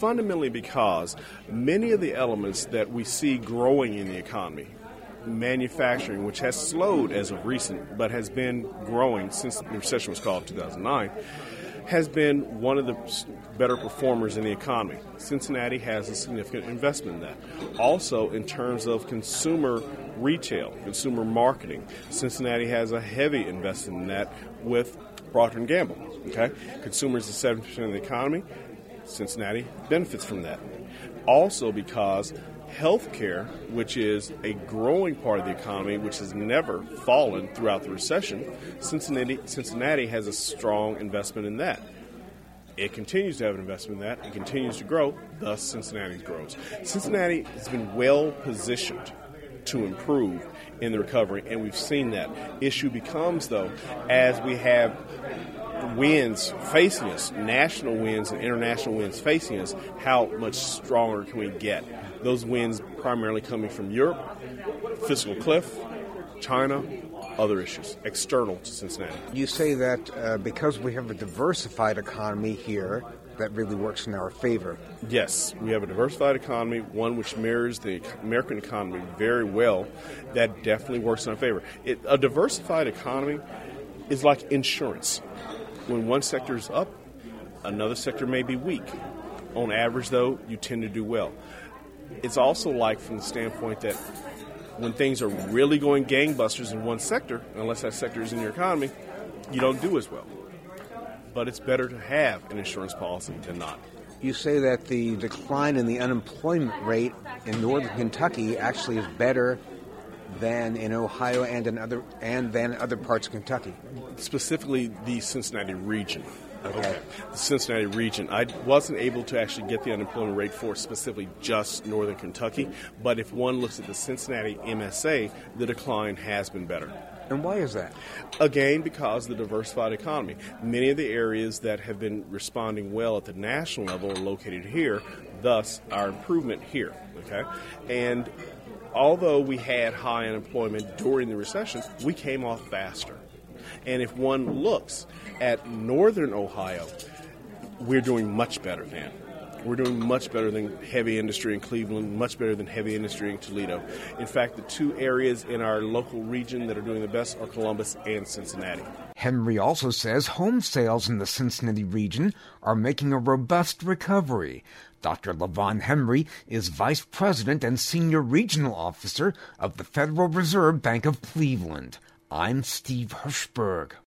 fundamentally because many of the elements that we see growing in the economy, manufacturing, which has slowed as of recent, but has been growing since the recession was called in 2009, has been one of the better performers in the economy. Cincinnati has a significant investment in that. Also, in terms of consumer retail, consumer marketing, Cincinnati has a heavy investment in that with Procter & Gamble. Okay? Consumers are 70% of the economy. Cincinnati benefits from that. Also because healthcare, which is a growing part of the economy, which has never fallen throughout the recession, Cincinnati has a strong investment in that. It continues to have an investment in that. It continues to grow. Thus, Cincinnati grows. Cincinnati has been well positioned to improve in the recovery, and we've seen that. Issue becomes, though, as we have winds facing us, national winds and international winds facing us, how much stronger can we get? Those winds primarily coming from Europe, fiscal cliff, China, other issues, external to Cincinnati. You say that because we have a diversified economy here, that really works in our favor. Yes, we have a diversified economy, one which mirrors the American economy very well. That definitely works in our favor. A diversified economy is like insurance. When one sector is up, another sector may be weak. On average, though, you tend to do well. It's also like from the standpoint that when things are really going gangbusters in one sector, unless that sector is in your economy, you don't do as well. But it's better to have an insurance policy than not. You say that the decline in the unemployment rate in northern Kentucky actually is better than in Ohio and than other parts of Kentucky. Specifically, the Cincinnati region. Okay. The Cincinnati region. I wasn't able to actually get the unemployment rate for specifically just northern Kentucky, but if one looks at the Cincinnati MSA, the decline has been better. And why is that? Again, because of the diversified economy. Many of the areas that have been responding well at the national level are located here, thus our improvement here. Okay, and although we had high unemployment during the recession, we came off faster. And if one looks at northern Ohio, we're doing much better then. We're doing much better than heavy industry in Cleveland, much better than heavy industry in Toledo. In fact, the two areas in our local region that are doing the best are Columbus and Cincinnati. Henry also says home sales in the Cincinnati region are making a robust recovery. Dr. Levon Henry is Vice President and Senior Regional Officer of the Federal Reserve Bank of Cleveland. I'm Steve Hirschberg.